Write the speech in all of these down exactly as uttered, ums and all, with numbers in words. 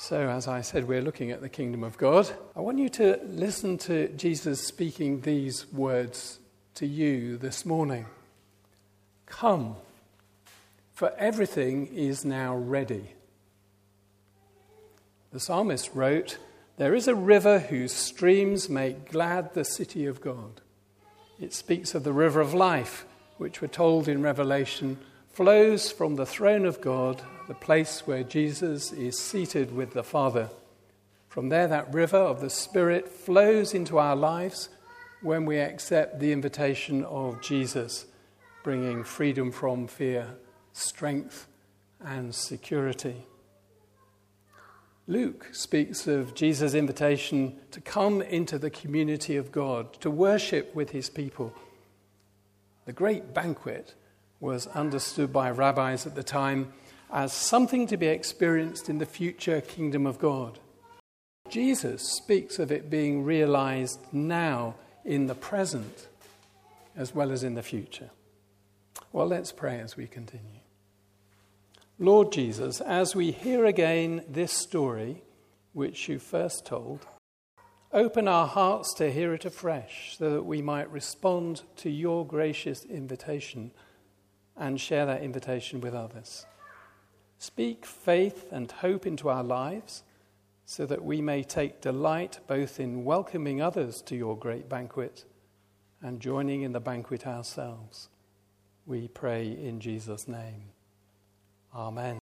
So, as I said, we're looking at the kingdom of God. I want you to listen to Jesus speaking these words to you this morning. Come, for everything is now ready. The psalmist wrote, "There is a river whose streams make glad the city of God." It speaks of the river of life, which we're told in Revelation flows from the throne of God, the place where Jesus is seated with the Father. From there, that river of the Spirit flows into our lives when we accept the invitation of Jesus, bringing freedom from fear, strength, and security. Luke speaks of Jesus' invitation to come into the community of God, to worship with his people. The great banquet was understood by rabbis at the time as something to be experienced in the future kingdom of God. Jesus speaks of it being realized now in the present as well as in the future. Well, let's pray as we continue. Lord Jesus, as we hear again this story which you first told, open our hearts to hear it afresh so that we might respond to your gracious invitation and share that invitation with others. Speak faith and hope into our lives so that we may take delight both in welcoming others to your great banquet and joining in the banquet ourselves. We pray in Jesus' name. Amen.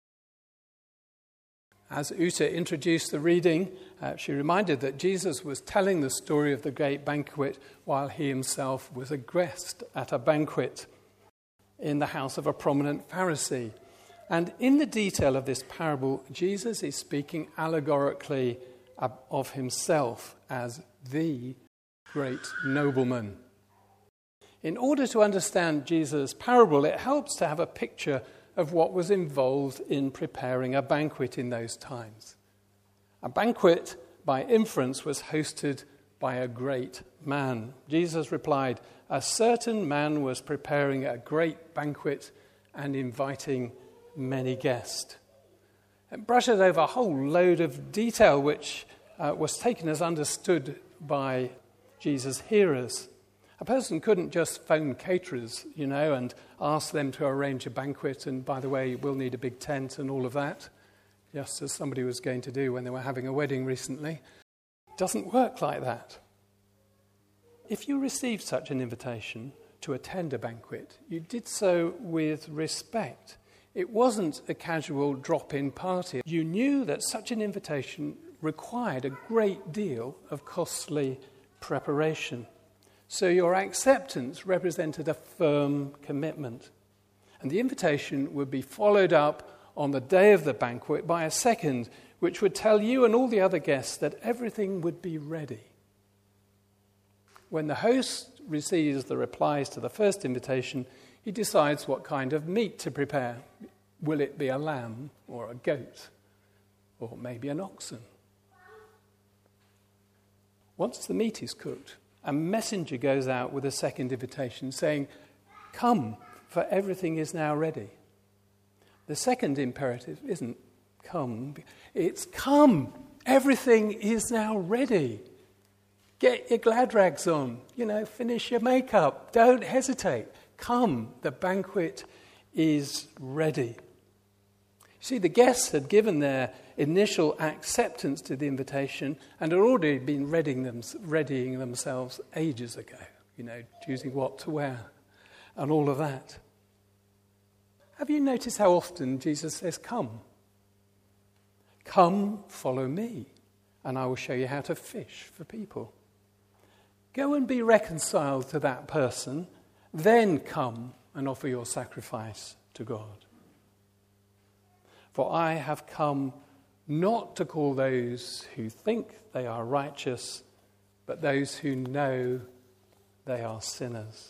As Uta introduced the reading, uh, she reminded that Jesus was telling the story of the great banquet while he himself was a guest at a banquet in the house of a prominent Pharisee. And in the detail of this parable, Jesus is speaking allegorically of himself as the great nobleman. In order to understand Jesus' parable, it helps to have a picture of what was involved in preparing a banquet in those times. A banquet, by inference, was hosted by a great man. Jesus replied, "A certain man was preparing a great banquet and inviting many guests." It brushes over a whole load of detail which uh, was taken as understood by Jesus' hearers. A person couldn't just phone caterers, you know, and ask them to arrange a banquet and, by the way, we'll need a big tent and all of that, just as somebody was going to do when they were having a wedding recently. It doesn't work like that. If you received such an invitation to attend a banquet, you did so with respect. It wasn't a casual drop-in party. You knew that such an invitation required a great deal of costly preparation. So your acceptance represented a firm commitment. And the invitation would be followed up on the day of the banquet by a second, which would tell you and all the other guests that everything would be ready. When the host receives the replies to the first invitation, he decides what kind of meat to prepare. Will it be a lamb or a goat or maybe an oxen? Once the meat is cooked, a messenger goes out with a second invitation saying, "Come, for everything is now ready." The second imperative isn't come, it's come, everything is now ready. Get your glad rags on, you know, finish your makeup, don't hesitate. Come, the banquet is ready. See, the guests had given their initial acceptance to the invitation and had already been readying, them, readying themselves ages ago, you know, choosing what to wear and all of that. Have you noticed how often Jesus says, "Come"? Come, follow me, and I will show you how to fish for people. Go and be reconciled to that person, then come and offer your sacrifice to God. For I have come not to call those who think they are righteous, but those who know they are sinners.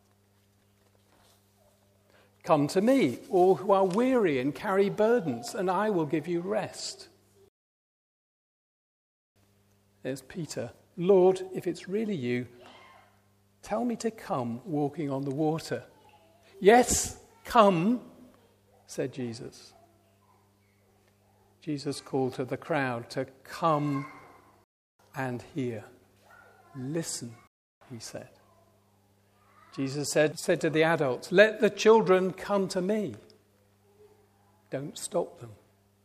Come to me, all who are weary and carry burdens, and I will give you rest. There's Peter. Lord, if it's really you, tell me to come walking on the water. Yes, come, said Jesus. Jesus called to the crowd to come and hear. Listen, he said. Jesus said, said to the adults, let the children come to me. Don't stop them.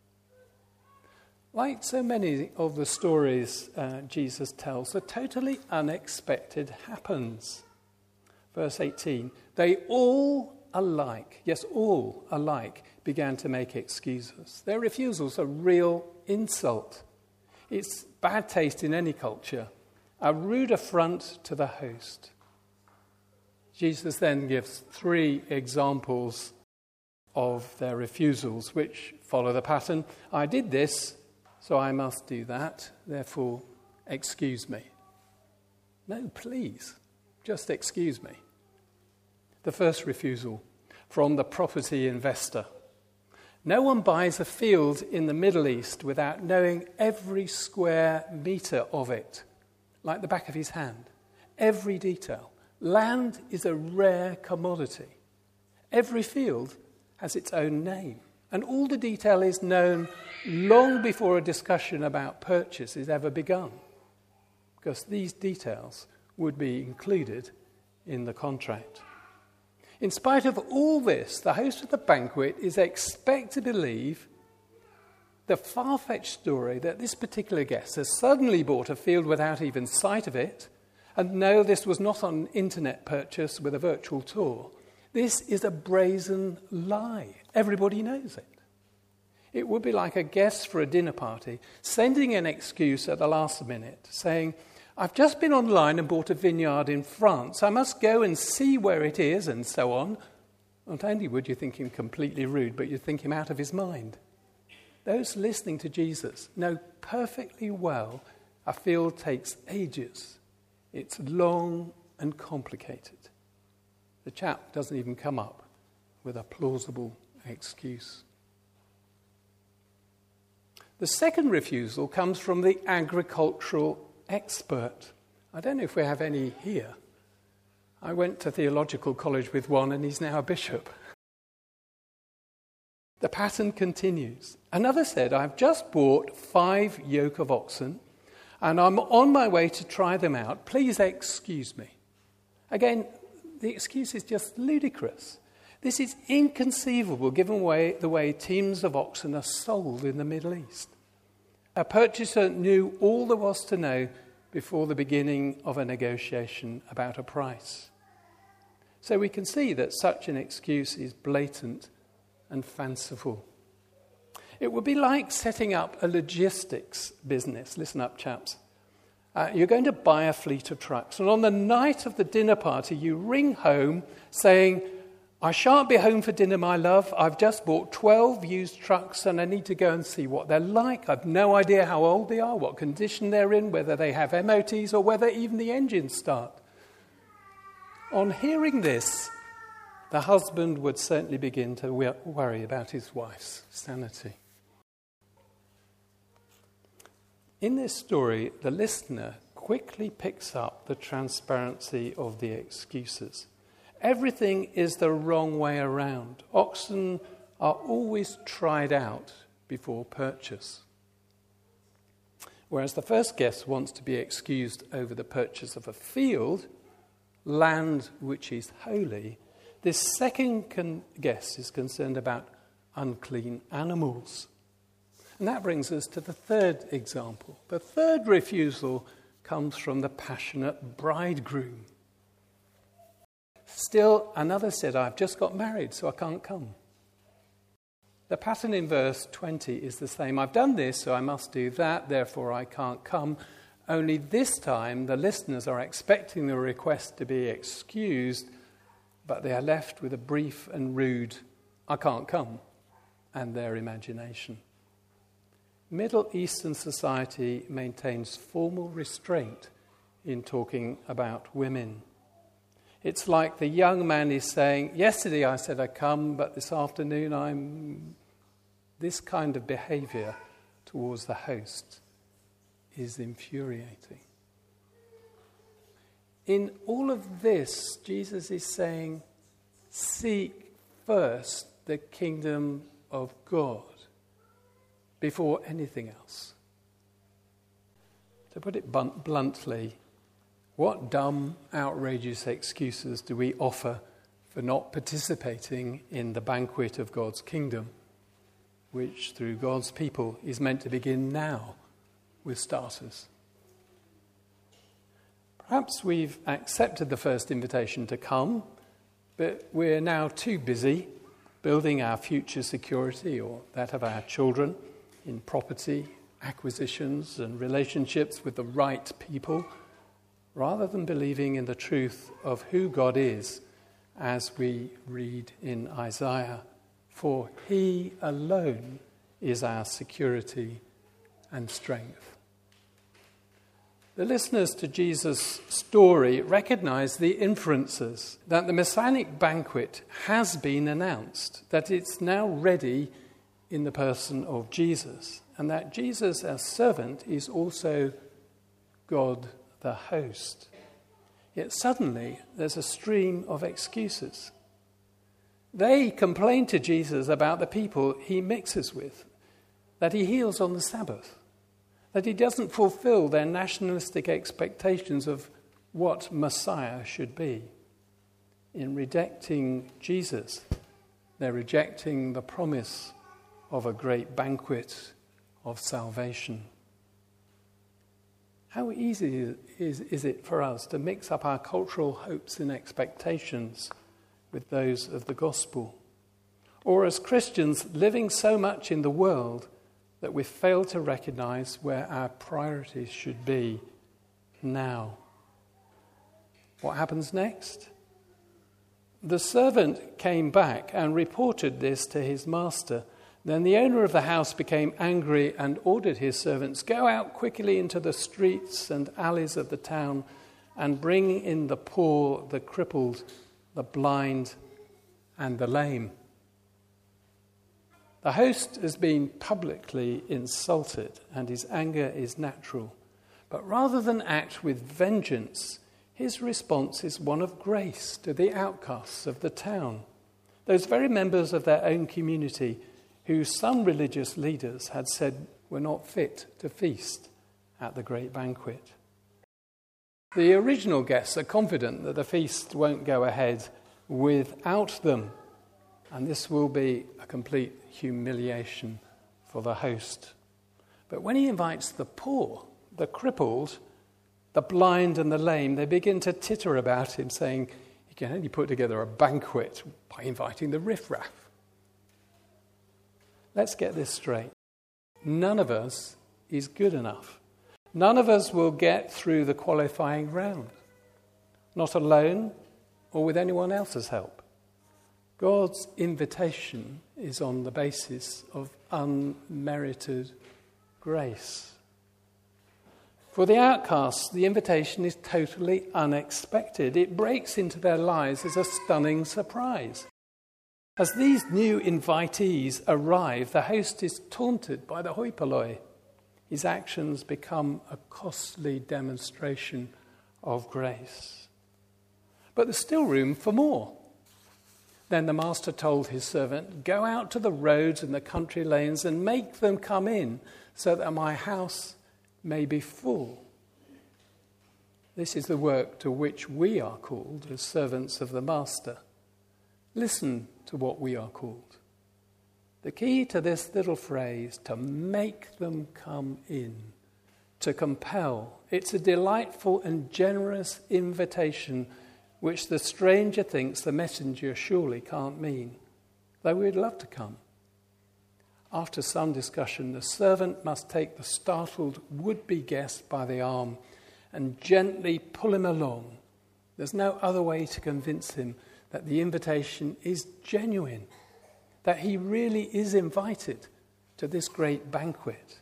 Like so many of the stories uh, Jesus tells, the totally unexpected happens. Verse eighteen, they all alike, yes, all alike, began to make excuses. Their refusals are real insult. It's bad taste in any culture, a rude affront to the host. Jesus then gives three examples of their refusals, which follow the pattern. I did this, so I must do that, therefore excuse me. No, please, just excuse me. The first refusal, from the property investor. No one buys a field in the Middle East without knowing every square metre of it, like the back of his hand. Every detail. Land is a rare commodity. Every field has its own name. And all the detail is known long before a discussion about purchase is ever begun, because these details would be included in the contract. In spite of all this, the host of the banquet is expected to believe the far-fetched story that this particular guest has suddenly bought a field without even sight of it, and no, this was not an internet purchase with a virtual tour. This is a brazen lie. Everybody knows it. It would be like a guest for a dinner party sending an excuse at the last minute, saying, I've just been online and bought a vineyard in France. I must go and see where it is, and so on. Not only would you think him completely rude, but you'd think him out of his mind. Those listening to Jesus know perfectly well a field takes ages. It's long and complicated. The chap doesn't even come up with a plausible excuse. The second refusal comes from the agricultural expert. I don't know if we have any here. I went to theological college with one, and he's now a bishop. The pattern continues. Another said, I've just bought five yoke of oxen, and I'm on my way to try them out. Please excuse me. Again, the excuse is just ludicrous. This is inconceivable given way, the way teams of oxen are sold in the Middle East. A purchaser knew all there was to know before the beginning of a negotiation about a price. So we can see that such an excuse is blatant and fanciful. It would be like setting up a logistics business. Listen up, chaps. Uh, you're going to buy a fleet of trucks, and on the night of the dinner party, you ring home saying, I shan't be home for dinner, my love. I've just bought twelve used trucks, and I need to go and see what they're like. I've no idea how old they are, what condition they're in, whether they have M O Ts, or whether even the engines start. On hearing this, the husband would certainly begin to worry about his wife's sanity. In this story, the listener quickly picks up the transparency of the excuses. Everything is the wrong way around. Oxen are always tried out before purchase. Whereas the first guest wants to be excused over the purchase of a field, land which is holy, this second con- guest is concerned about unclean animals. And that brings us to the third example. The third refusal comes from the passionate bridegroom. Still, another said, I've just got married, so I can't come. The pattern in verse twenty is the same. I've done this, so I must do that, therefore I can't come. Only this time, the listeners are expecting the request to be excused, but they are left with a brief and rude, I can't come, and their imagination. Middle Eastern society maintains formal restraint in talking about women. It's like the young man is saying, yesterday I said I'd come, but this afternoon I'm... This kind of behavior towards the host is infuriating. In all of this, Jesus is saying, seek first the kingdom of God. before anything else. To put it bluntly, what dumb, outrageous excuses do we offer for not participating in the banquet of God's kingdom, which through God's people is meant to begin now with starters? Perhaps we've accepted the first invitation to come, but we're now too busy building our future security or that of our children in property, acquisitions, and relationships with the right people, rather than believing in the truth of who God is, as we read in Isaiah. For he alone is our security and strength. The listeners to Jesus' story recognize the inferences that the Messianic banquet has been announced, that it's now ready in the person of Jesus, and that Jesus as servant is also God the host. Yet suddenly there's a stream of excuses. They complain to Jesus about the people he mixes with, that he heals on the Sabbath, that he doesn't fulfill their nationalistic expectations of what Messiah should be. In rejecting Jesus, they're rejecting the promise of a great banquet of salvation. How easy is, is it for us to mix up our cultural hopes and expectations with those of the gospel? Or as Christians living so much in the world that we fail to recognize where our priorities should be now. What happens next? The servant came back and reported this to his master. Then the owner of the house became angry and ordered his servants, "Go out quickly into the streets and alleys of the town and bring in the poor, the crippled, the blind, and the lame." The host has been publicly insulted, and his anger is natural. But rather than act with vengeance, his response is one of grace to the outcasts of the town, those very members of their own community who some religious leaders had said were not fit to feast at the great banquet. The original guests are confident that the feast won't go ahead without them, and this will be a complete humiliation for the host. But when he invites the poor, the crippled, the blind and the lame, they begin to titter about him, saying he can only put together a banquet by inviting the riffraff. Let's get this straight. None of us is good enough. None of us will get through the qualifying round, not alone or with anyone else's help. God's invitation is on the basis of unmerited grace. For the outcasts, the invitation is totally unexpected. It breaks into their lives as a stunning surprise. As these new invitees arrive, the host is taunted by the hoi polloi. His actions become a costly demonstration of grace. But there's still room for more. Then the master told his servant, "Go out to the roads and the country lanes and make them come in, so that my house may be full." This is the work to which we are called as servants of the master. Listen to what we are called. The key to this little phrase, to make them come in, to compel, it's a delightful and generous invitation which the stranger thinks the messenger surely can't mean, though we'd love to come. After some discussion, the servant must take the startled would-be guest by the arm and gently pull him along. There's no other way to convince him that the invitation is genuine, that he really is invited to this great banquet.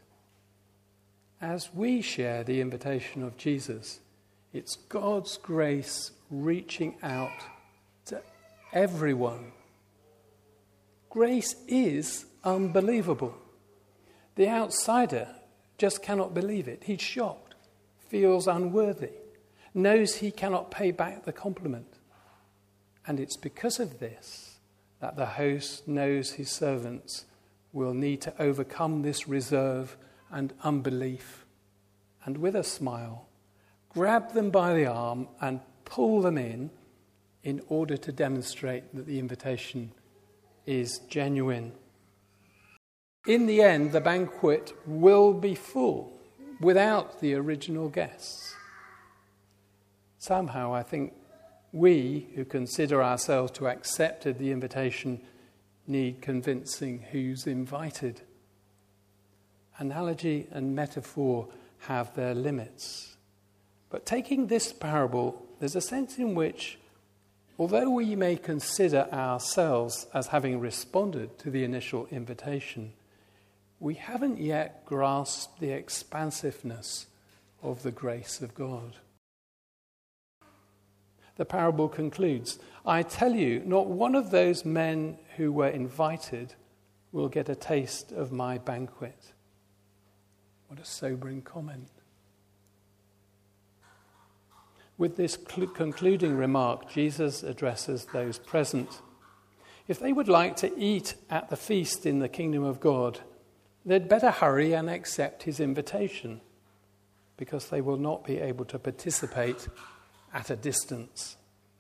As we share the invitation of Jesus, it's God's grace reaching out to everyone. Grace is unbelievable. The outsider just cannot believe it. He's shocked, feels unworthy, knows he cannot pay back the compliment. And it's because of this that the host knows his servants will need to overcome this reserve and unbelief, and with a smile, grab them by the arm and pull them in in order to demonstrate that the invitation is genuine. In the end, the banquet will be full without the original guests. Somehow, I think we who consider ourselves to have accepted the invitation need convincing who's invited. Analogy and metaphor have their limits. But taking this parable, there's a sense in which, although we may consider ourselves as having responded to the initial invitation, we haven't yet grasped the expansiveness of the grace of God. The parable concludes, I tell you, not one of those men who were invited will get a taste of my banquet. What a sobering comment. With this cl- concluding remark, Jesus addresses those present. If they would like to eat at the feast in the kingdom of God, they'd better hurry and accept his invitation, because they will not be able to participate at a distance.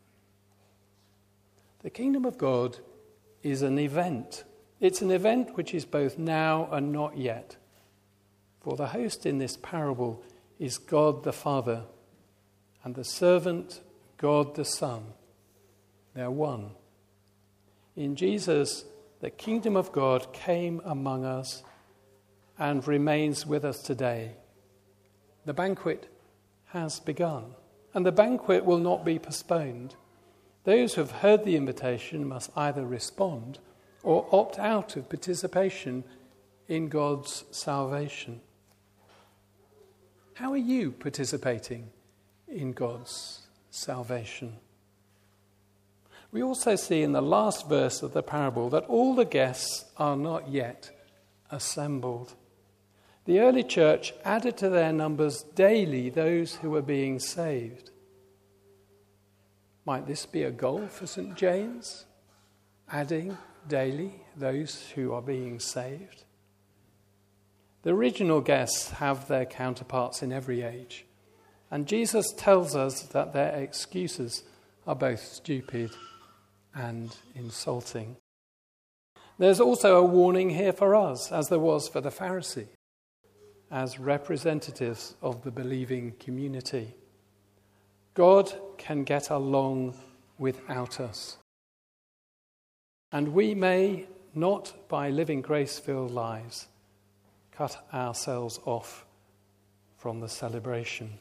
The kingdom of God is an event. It's an event which is both now and not yet. For the host in this parable is God the Father, and the servant, God the Son. They're one. In Jesus, the kingdom of God came among us and remains with us today. The banquet has begun, and the banquet will not be postponed. Those who have heard the invitation must either respond or opt out of participation in God's salvation. How are you participating in God's salvation? We also see in the last verse of the parable that all the guests are not yet assembled. The early church added to their numbers daily those who were being saved. Might this be a goal for Saint James? Adding daily those who are being saved? The original guests have their counterparts in every age, and Jesus tells us that their excuses are both stupid and insulting. There's also a warning here for us, as there was for the Pharisee, as representatives of the believing community. God can get along without us. And we may, not by living grace-filled lives, cut ourselves off from the celebration.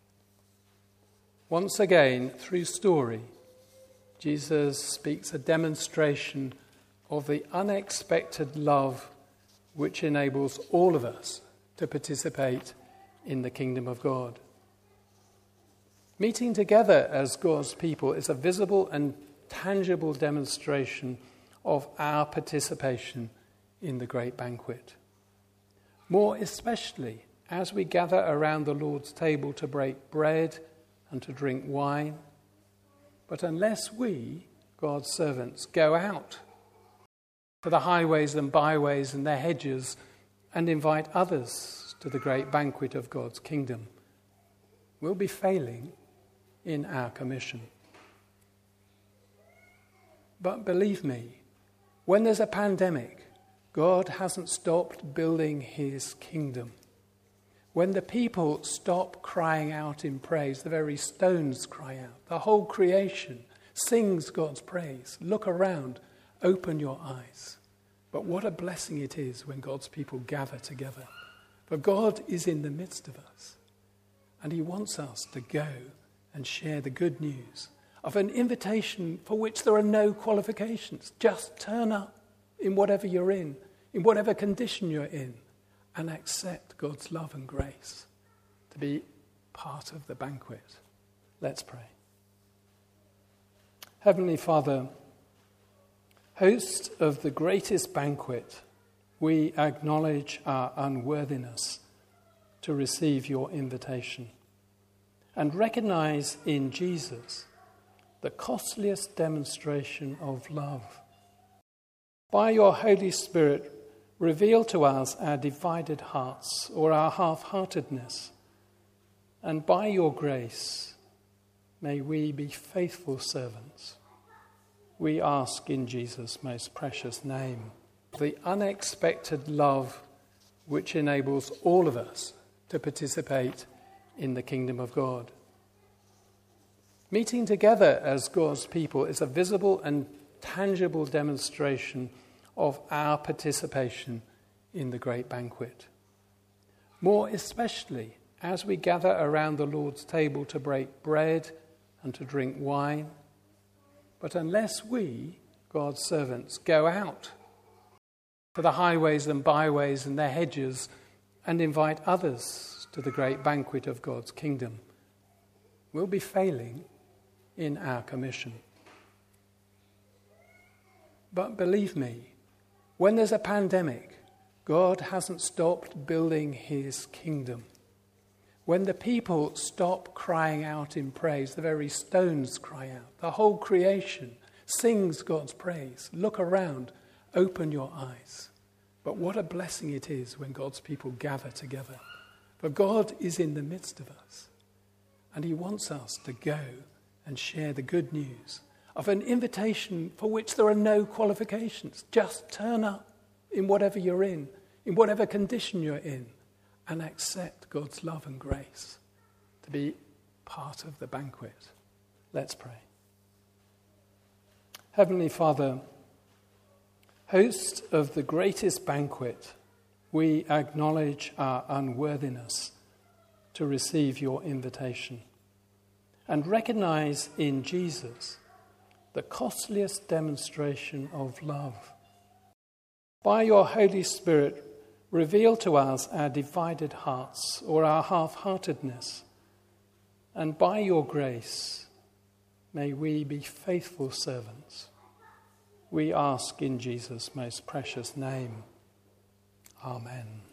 Once again, through story, Jesus speaks a demonstration of the unexpected love which enables all of us to participate in the kingdom of God. Meeting together as God's people is a visible and tangible demonstration of our participation in the great banquet. More especially as we gather around the Lord's table to break bread and to drink wine. But unless we, God's servants, go out to the highways and byways and the hedges and invite others to the great banquet of God's kingdom, we'll be failing in our commission. But believe me, when there's a pandemic, God hasn't stopped building his kingdom. When the people stop crying out in praise, the very stones cry out. The whole creation sings God's praise. Look around, open your eyes. But what a blessing it is when God's people gather together. For God is in the midst of us, and he wants us to go and share the good news of an invitation for which there are no qualifications. Just turn up in whatever you're in, in whatever condition you're in, and accept God's love and grace to be part of the banquet. Let's pray. Heavenly Father, host of the greatest banquet, we acknowledge our unworthiness to receive your invitation and recognize in Jesus the costliest demonstration of love. By your Holy Spirit, reveal to us our divided hearts or our half-heartedness, and by your grace, may we be faithful servants. We ask in Jesus' most precious name. The unexpected love which enables all of us to participate in the kingdom of God. Meeting together as God's people is a visible and tangible demonstration of our participation in the great banquet. More especially as we gather around the Lord's table to break bread and to drink wine. But unless we, God's servants, go out to the highways and byways and the hedges and invite others to the great banquet of God's kingdom, we'll be failing in our commission. But believe me, when there's a pandemic, God hasn't stopped building his kingdom. When the people stop crying out in praise, the very stones cry out. The whole creation sings God's praise. Look around, open your eyes. But what a blessing it is when God's people gather together. For God is in the midst of us, and he wants us to go and share the good news of an invitation for which there are no qualifications. Just turn up in whatever you're in, in whatever condition you're in, and accept God's love and grace to be part of the banquet. Let's pray. Heavenly Father, host of the greatest banquet, we acknowledge our unworthiness to receive your invitation and recognize in Jesus the costliest demonstration of love. By your Holy Spirit, reveal to us our divided hearts or our half-heartedness, and by your grace, may we be faithful servants. We ask in Jesus' most precious name. Amen.